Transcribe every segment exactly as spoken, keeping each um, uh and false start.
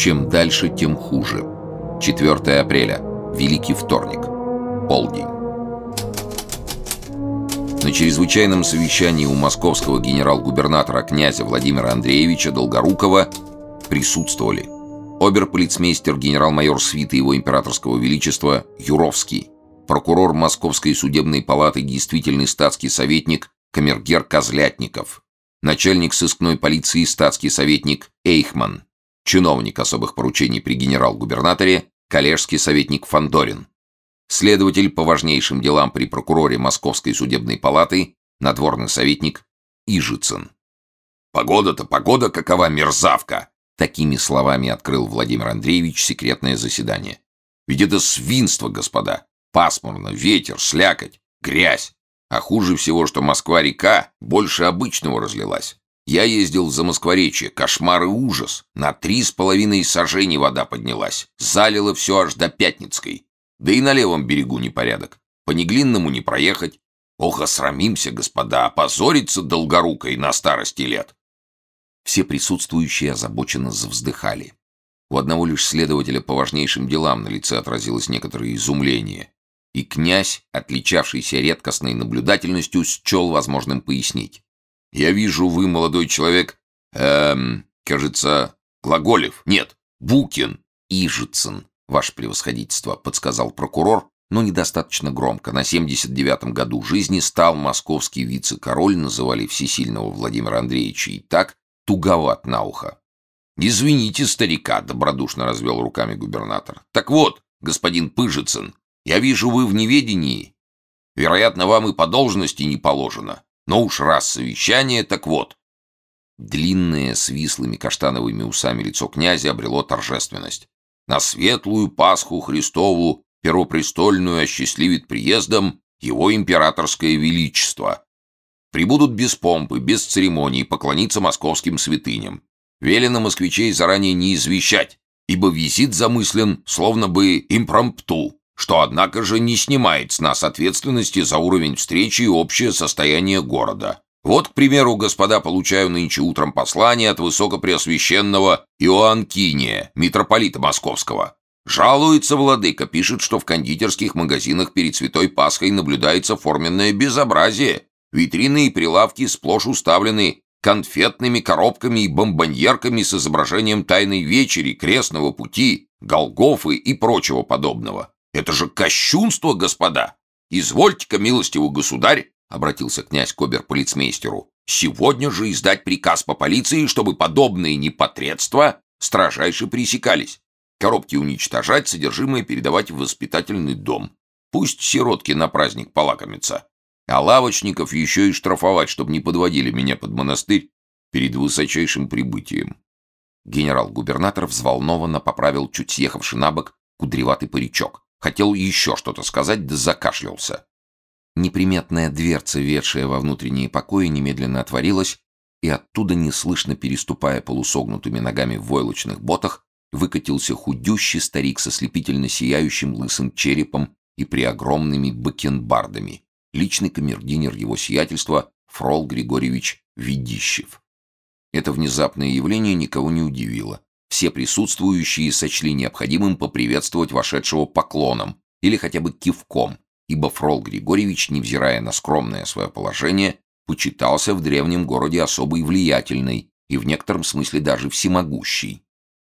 Чем дальше, тем хуже. четвёртое апреля. Великий вторник. Полдень. На чрезвычайном совещании у московского генерал-губернатора князя Владимира Андреевича Долгорукова присутствовали обер-полицмейстер генерал-майор свиты его императорского величества Юровский, прокурор Московской судебной палаты действительный статский советник камергер Козлятников, начальник сыскной полиции статский советник Эйхман, чиновник особых поручений при генерал-губернаторе коллежский советник Фандорин, следователь по важнейшим делам при прокуроре Московской судебной палаты надворный советник Ижицын. «Погода-то погода какова мерзавка!» Такими словами открыл Владимир Андреевич секретное заседание. «Ведь это свинство, господа! Пасмурно, ветер, слякоть, грязь. А хуже всего, что Москва-река больше обычного разлилась. Я ездил в Замоскворечье, кошмар и ужас. На три с половиной сажени вода поднялась. Залило все аж до Пятницкой. Да и на левом берегу непорядок. По Неглинному не проехать. Ох, осрамимся, господа, опозориться Долгорукой на старости лет!» Все присутствующие озабоченно завздыхали. У одного лишь следователя по важнейшим делам на лице отразилось некоторое изумление. И князь, отличавшийся редкостной наблюдательностью, счел возможным пояснить. «Я вижу, вы, молодой человек, эм, кажется, Глаголев, нет, Букин, Ижицын, ваше превосходительство», подсказал прокурор, но недостаточно громко. На семьдесят девятом году жизни стал московский вице-король, называли всесильного Владимира Андреевича, и так туговат на ухо. «Извините старика», — добродушно развел руками губернатор. «Так вот, господин Пыжицын, я вижу, вы в неведении. Вероятно, вам и по должности не положено. Но уж раз совещание, так вот». Длинное, с вислыми каштановыми усами лицо князя обрело торжественность. «На светлую Пасху Христову первопрестольную осчастливит приездом его императорское величество. Прибудут без помпы, без церемоний поклониться московским святыням. Велено москвичей заранее не извещать, ибо визит замыслен словно бы импромпту, что, однако же, не снимает с нас ответственности за уровень встречи и общее состояние города. Вот, к примеру, господа, получаю нынче утром послание от высокопреосвященного Иоанкиния, митрополита Московского. Жалуется владыка, пишет, что в кондитерских магазинах перед Святой Пасхой наблюдается форменное безобразие. Витрины и прилавки сплошь уставлены конфетными коробками и бомбоньерками с изображением Тайной Вечери, Крестного Пути, Голгофы и прочего подобного. Это же кощунство, господа! Извольте-ка, милостивый государь, — обратился князь к обер-полицмейстеру, — сегодня же издать приказ по полиции, чтобы подобные непотребства строжайше пресекались. Коробки уничтожать, содержимое передавать в воспитательный дом. Пусть сиротки на праздник полакомятся. А лавочников еще и штрафовать, чтобы не подводили меня под монастырь перед высочайшим прибытием». Генерал-губернатор взволнованно поправил чуть съехавший на бок кудреватый паричок. Хотел еще что-то сказать, да закашлялся. Неприметная дверца, ведшая во внутренние покои, немедленно отворилась, и оттуда, неслышно переступая полусогнутыми ногами в войлочных ботах, выкатился худющий старик со слепительно сияющим лысым черепом и преогромными бакенбардами, личный камердинер его сиятельства Фрол Григорьевич Ведищев. Это внезапное явление никого не удивило. Все присутствующие сочли необходимым поприветствовать вошедшего поклоном или хотя бы кивком, ибо Фрол Григорьевич, невзирая на скромное свое положение, почитался в древнем городе особой влиятельной и в некотором смысле даже всемогущей.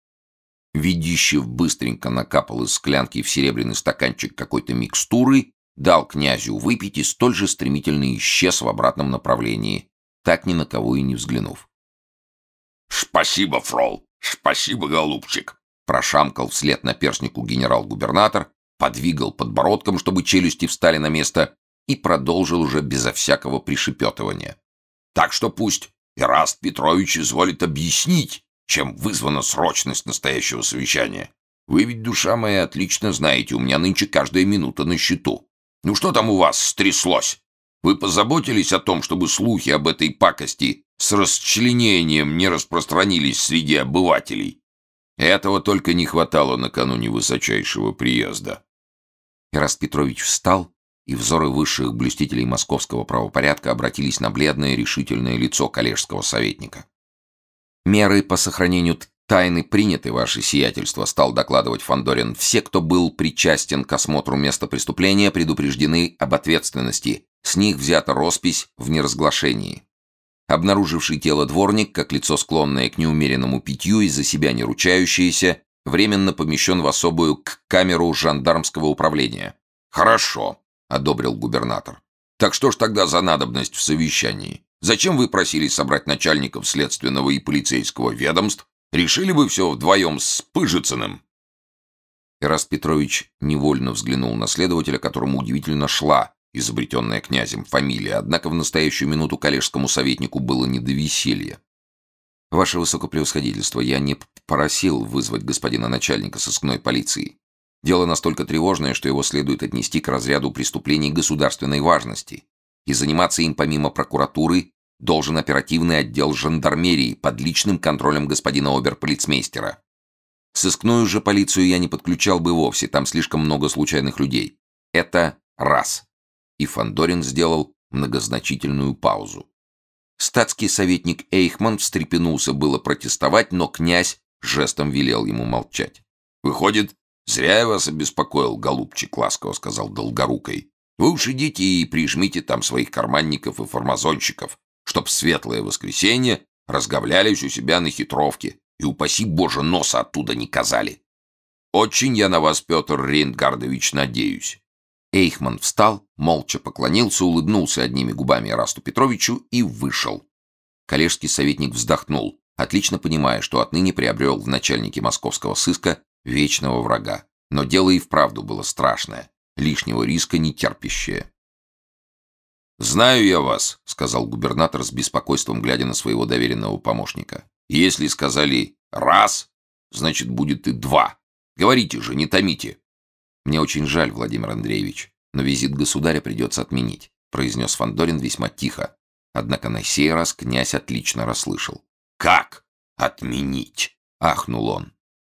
Ведищев быстренько накапал из склянки в серебряный стаканчик какой-то микстуры, дал князю выпить и столь же стремительно исчез в обратном направлении, так ни на кого и не взглянув. «Спасибо, Фрол, спасибо, голубчик», — прошамкал вслед наперснику генерал-губернатор, подвигал подбородком, чтобы челюсти встали на место, и продолжил уже безо всякого пришепетывания. «Так что пусть Ираст Петрович изволит объяснить, чем вызвана срочность настоящего совещания. Вы ведь, душа моя, отлично знаете, у меня нынче каждая минута на счету. Ну что там у вас стряслось? Вы позаботились о том, чтобы слухи об этой пакости с расчленением не распространились среди обывателей? Этого только не хватало накануне высочайшего приезда». Ираст Петрович встал, и взоры высших блюстителей московского правопорядка обратились на бледное решительное лицо коллежского советника. Меры по сохранению «Тайны приняты, ваше сиятельство», — стал докладывать Фандорин. «Все, кто был причастен к осмотру места преступления, предупреждены об ответственности. С них взята роспись в неразглашении. Обнаруживший тело дворник, как лицо склонное к неумеренному питью и за себя не ручающееся, временно помещен в особую к-камеру жандармского управления». «Хорошо», — одобрил губернатор. «Так что ж тогда за надобность в совещании? Зачем вы просили собрать начальников следственного и полицейского ведомств? Решили бы все вдвоем с Пыжицыным». Эраст Петрович невольно взглянул на следователя, которому удивительно шла изобретенная князем фамилия, однако в настоящую минуту коллежскому советнику было не до веселья. «Ваше высокопревосходительство, я не просил вызвать господина начальника сыскной полиции. Дело настолько тревожное, что его следует отнести к разряду преступлений государственной важности, и заниматься им помимо прокуратуры должен оперативный отдел жандармерии под личным контролем господина оберполицмейстера. Сыскную же полицию я не подключал бы вовсе, там слишком много случайных людей. Это раз». И Фандорин сделал многозначительную паузу. Статский советник Эйхман встрепенулся было протестовать, но князь жестом велел ему молчать. «Выходит, зря я вас обеспокоил, голубчик», — ласково сказал Долгорукой. «Вы уж идите и прижмите там своих карманников и фармазонщиков, чтоб в светлое воскресенье разговлялись у себя на хитровке и, упаси Боже, носа оттуда не казали. Очень я на вас, Петр Рейнгардович, надеюсь». Эйхман встал, молча поклонился, улыбнулся одними губами Эрасту Петровичу и вышел. Коллежский советник вздохнул, отлично понимая, что отныне приобрел в начальнике московского сыска вечного врага. Но дело и вправду было страшное, лишнего риска не терпящее. «Знаю я вас», — сказал губернатор с беспокойством, глядя на своего доверенного помощника. «Если сказали «раз», значит, будет и «два». Говорите же, не томите». «Мне очень жаль, Владимир Андреевич, но визит государя придется отменить», — произнес Фандорин весьма тихо. Однако на сей раз князь отлично расслышал. «Как отменить?» — ахнул он.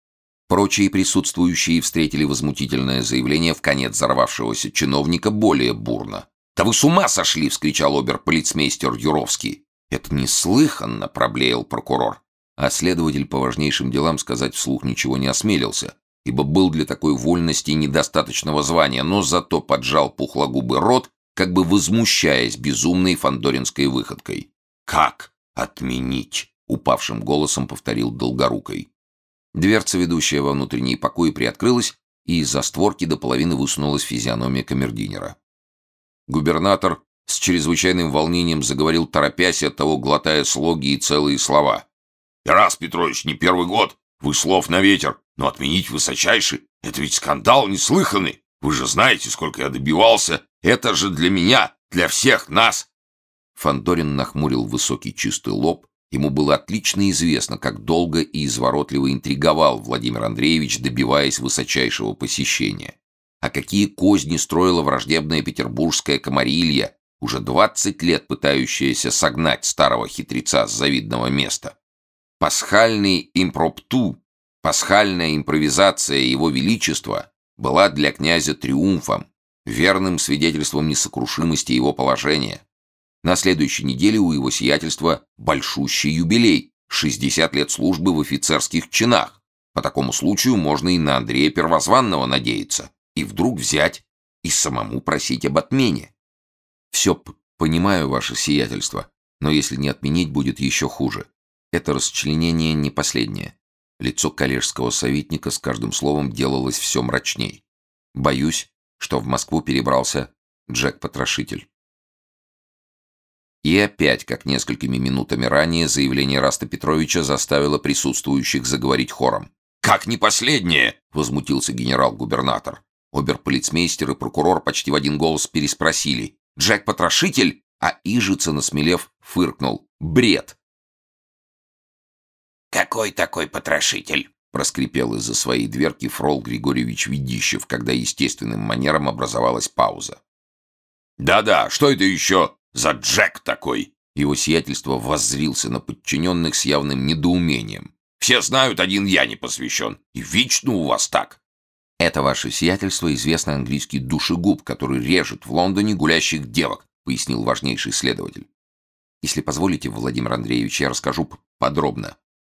Прочие присутствующие встретили возмутительное заявление вконец взорвавшегося чиновника более бурно. «Да вы с ума сошли!» — вскричал оберполицмейстер Юровский. «Это неслыханно!» — проблеял прокурор. А следователь по важнейшим делам сказать вслух ничего не осмелился, ибо был для такой вольности недостаточного звания, но зато поджал пухлогубый рот, как бы возмущаясь безумной фандоринской выходкой. «Как отменить?» — упавшим голосом повторил Долгорукой. Дверца, ведущая во внутренние покои, приоткрылась, и из-за створки до половины высунулась физиономия камердинера. Губернатор с чрезвычайным волнением заговорил, торопясь, оттого глотая слоги и целые слова. «Эраст Петрович, не первый год, вы слов на ветер, но отменить высочайший — это ведь скандал неслыханный. Вы же знаете, сколько я добивался. Это же для меня, для всех нас». Фандорин нахмурил высокий чистый лоб. Ему было отлично известно, как долго и изворотливо интриговал Владимир Андреевич, добиваясь высочайшего посещения. А какие козни строила враждебная петербургская комарилья, уже двадцать лет пытающаяся согнать старого хитреца с завидного места. Пасхальный импромпту, пасхальная импровизация его величества была для князя триумфом, верным свидетельством несокрушимости его положения. На следующей неделе у его сиятельства большущий юбилей — шестьдесят лет службы в офицерских чинах. По такому случаю можно и на Андрея Первозванного надеяться, и вдруг взять и самому просить об отмене. «Все понимаю, ваше сиятельство, но если не отменить, будет еще хуже. Это расчленение не последнее». Лицо коллежского советника с каждым словом делалось все мрачней. «Боюсь, что в Москву перебрался Джек-потрошитель». И опять, как несколькими минутами ранее, заявление Эраста Петровича заставило присутствующих заговорить хором. «Как не последнее?» — возмутился генерал-губернатор. Оберполицмейстер и прокурор почти в один голос переспросили. «Джек-потрошитель?» А Ижица, насмелев, фыркнул. «Бред!» «Какой такой потрошитель?» — проскрипел из-за своей дверки Фрол Григорьевич Ведищев, когда естественным манером образовалась пауза. «Да-да, что это еще за Джек такой?» Его сиятельство воззрился на подчиненных с явным недоумением. «Все знают, один я не посвящен. И вечно у вас так». «Это ваше сиятельство известный английский душегуб, который режет в Лондоне гулящих девок», — пояснил важнейший следователь. «Если позволите, Владимир Андреевич, я расскажу подробно.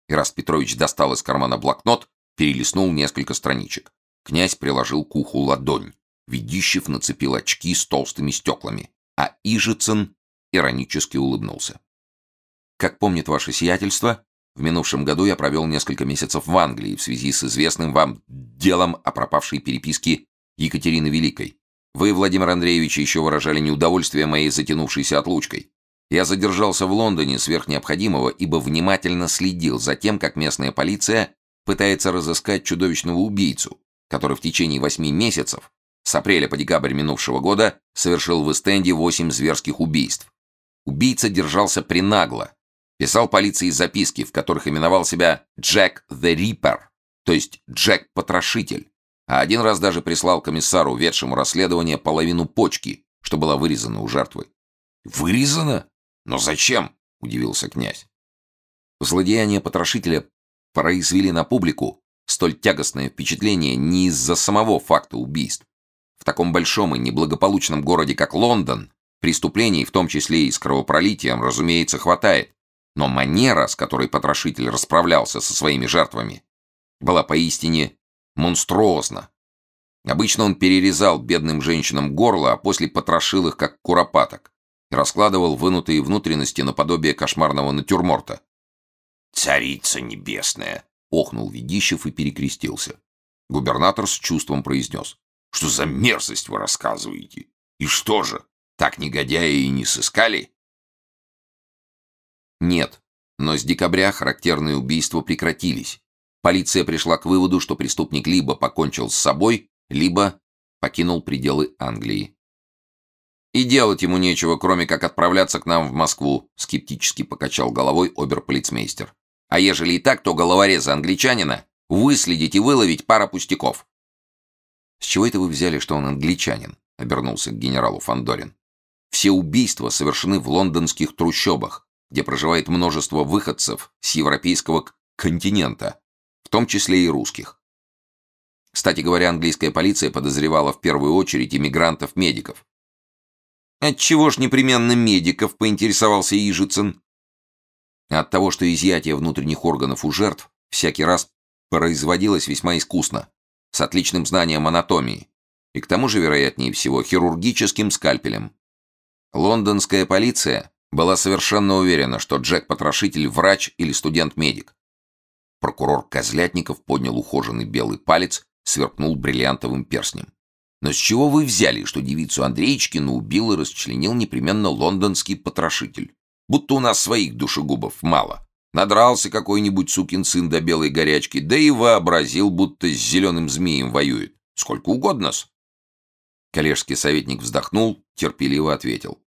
Ираст Петрович достал из кармана блокнот, перелистнул несколько страничек. Князь приложил к уху ладонь. Ведищев нацепил очки с толстыми стеклами, а Ижицын иронически улыбнулся. «Как помнит ваше сиятельство, в минувшем году я провел несколько месяцев в Англии в связи с известным вам делом о пропавшей переписке Екатерины Великой. Вы, Владимир Андреевич, еще выражали неудовольствие моей затянувшейся отлучкой. Я задержался в Лондоне сверх необходимого, ибо внимательно следил за тем, как местная полиция пытается разыскать чудовищного убийцу, который в течение восьми месяцев, с апреля по декабрь минувшего года, совершил в Эст-Энде восемь зверских убийств. Убийца держался пренагло, писал полиции записки, в которых именовал себя Джек the Ripper, то есть Джек-потрошитель, а один раз даже прислал комиссару, ведшему расследование, половину почки, что была вырезана у жертвы. «Вырезана? Но зачем?» — удивился князь. Злодеяния потрошителя произвели на публику столь тягостное впечатление не из-за самого факта убийств. В таком большом и неблагополучном городе, как Лондон, преступлений, в том числе и с кровопролитием, разумеется, хватает. Но манера, с которой потрошитель расправлялся со своими жертвами, была поистине монструозна. Обычно он перерезал бедным женщинам горло, а после потрошил их, как куропаток, и раскладывал вынутые внутренности наподобие кошмарного натюрморта. «Царица небесная!» — охнул Ведищев и перекрестился. Губернатор с чувством произнес: «Что за мерзость вы рассказываете? И что же, так негодяя и не сыскали?» Нет, но с декабря характерные убийства прекратились. Полиция пришла к выводу, что преступник либо покончил с собой, либо покинул пределы Англии. «И делать ему нечего, кроме как отправляться к нам в Москву», — скептически покачал головой оберполицмейстер. «А ежели и так, то головореза англичанина выследить и выловить пара пустяков». «С чего это вы взяли, что он англичанин?» — обернулся к генералу Фандорин. «Все убийства совершены в лондонских трущобах, где проживает множество выходцев с европейского континента, в том числе и русских. Кстати говоря, английская полиция подозревала в первую очередь иммигрантов-медиков». «Отчего ж непременно медиков?» — поинтересовался Ижицын. От того, что изъятие внутренних органов у жертв всякий раз производилось весьма искусно, с отличным знанием анатомии, и к тому же, вероятнее всего, хирургическим скальпелем. Лондонская полиция была совершенно уверена, что Джек-потрошитель — врач или студент-медик. Прокурор Козлятников поднял ухоженный белый палец, сверкнул бриллиантовым перстнем. «Но с чего вы взяли, что девицу Андреечкину убил и расчленил непременно лондонский потрошитель? Будто у нас своих душегубов мало. Надрался какой-нибудь сукин сын до белой горячки, да и вообразил, будто с зеленым змеем воюет. Сколько угодно-с». Коллежский советник вздохнул, терпеливо ответил: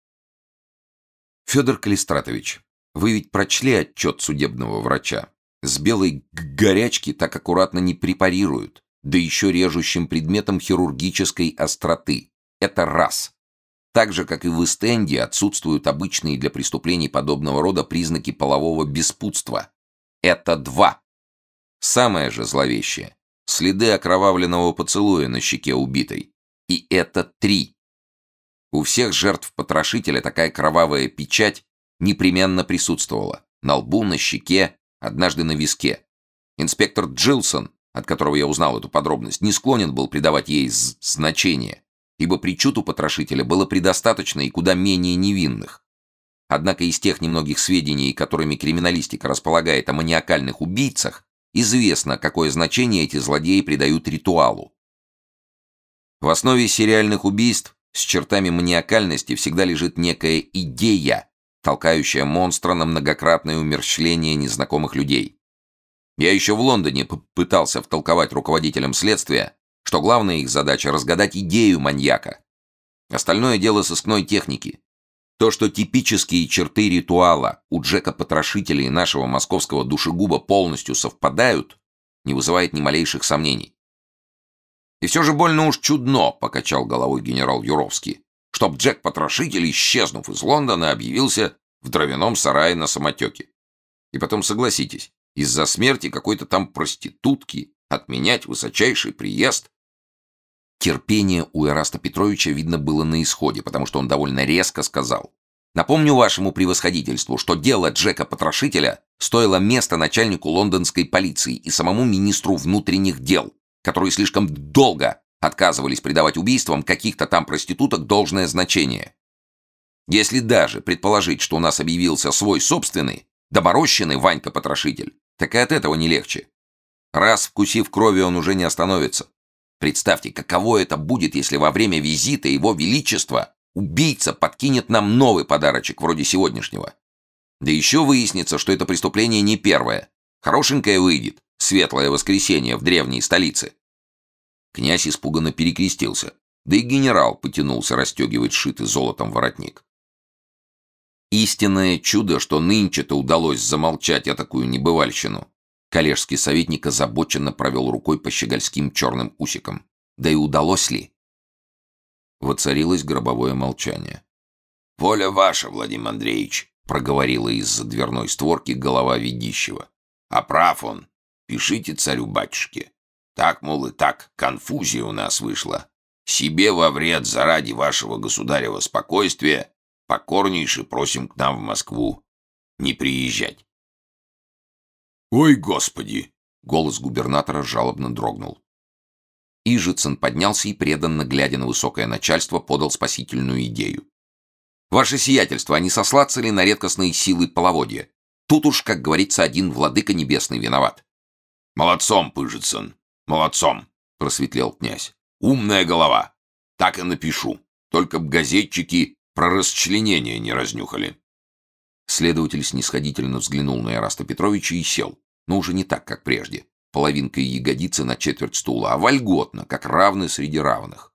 «Федор Калистратович, вы ведь прочли отчет судебного врача. С белой горячки так аккуратно не препарируют, да еще режущим предметом хирургической остроты. Это раз. Так же, как и в Эст-Энде, отсутствуют обычные для преступлений подобного рода признаки полового беспутства. Это два. Самое же зловещее — следы окровавленного поцелуя на щеке убитой. И это три. У всех жертв потрошителя такая кровавая печать непременно присутствовала. На лбу, на щеке, однажды на виске. Инспектор Джилсон, от которого я узнал эту подробность, не склонен был придавать ей значение, ибо причуд у потрошителя было предостаточно и куда менее невинных. Однако из тех немногих сведений, которыми криминалистика располагает о маниакальных убийцах, известно, какое значение эти злодеи придают ритуалу. В основе сериальных убийств с чертами маниакальности всегда лежит некая идея, толкающая монстра на многократное умерщвление незнакомых людей. Я еще в Лондоне пытался втолковать руководителям следствия, что главная их задача — разгадать идею маньяка. Остальное дело сыскной техники. То, что типические черты ритуала у Джека-потрошителя и нашего московского душегуба полностью совпадают, не вызывает ни малейших сомнений. «И все же больно уж чудно», — покачал головой генерал Юровский, «чтоб Джек-потрошитель, исчезнув из Лондона, объявился в дровяном сарае на самотеке. И потом, согласитесь, из-за смерти какой-то там проститутки отменять высочайший приезд». Терпение у Ираста Петровича, видно, было на исходе, потому что он довольно резко сказал: «Напомню вашему превосходительству, что дело Джека-потрошителя стоило место начальнику лондонской полиции и самому министру внутренних дел, которые слишком долго отказывались придавать убийствам каких-то там проституток должное значение. Если даже предположить, что у нас объявился свой собственный, доморощенный Ванька-потрошитель, так и от этого не легче. Раз вкусив крови, он уже не остановится. Представьте, каково это будет, если во время визита Его Величества убийца подкинет нам новый подарочек вроде сегодняшнего. Да еще выяснится, что это преступление не первое. Хорошенькое выйдет, светлое воскресенье в древней столице. Князь испуганно перекрестился, да и генерал потянулся расстегивать сшитый золотом воротник. Истинное чудо, что нынче-то удалось замолчать этакую небывальщину. Коллежский советник озабоченно провел рукой по щегольским черным усикам. Да и удалось ли? Воцарилось гробовое молчание. «Воля ваша, Владимир Андреевич», — проговорила из-за дверной створки голова ведищего. «А прав он. Пишите царю-батюшке. Так, мол, и так, конфузия у нас вышла. Себе во вред заради вашего государева спокойствия покорнейше просим к нам в Москву не приезжать». «Ой, Господи!» — голос губернатора жалобно дрогнул. Ижицын поднялся и, преданно глядя на высокое начальство, подал спасительную идею. «Ваше сиятельство, а не сослаться ли на редкостные силы половодья? Тут уж, как говорится, один владыка небесный виноват». «Молодцом, Пыжицын, молодцом!» — просветлел князь. «Умная голова. Так и напишу. Только б газетчики про расчленение не разнюхали». Следователь снисходительно взглянул на Эраста Петровича и сел, но уже не так, как прежде, половинкой ягодицы на четверть стула, а вольготно, как равный среди равных.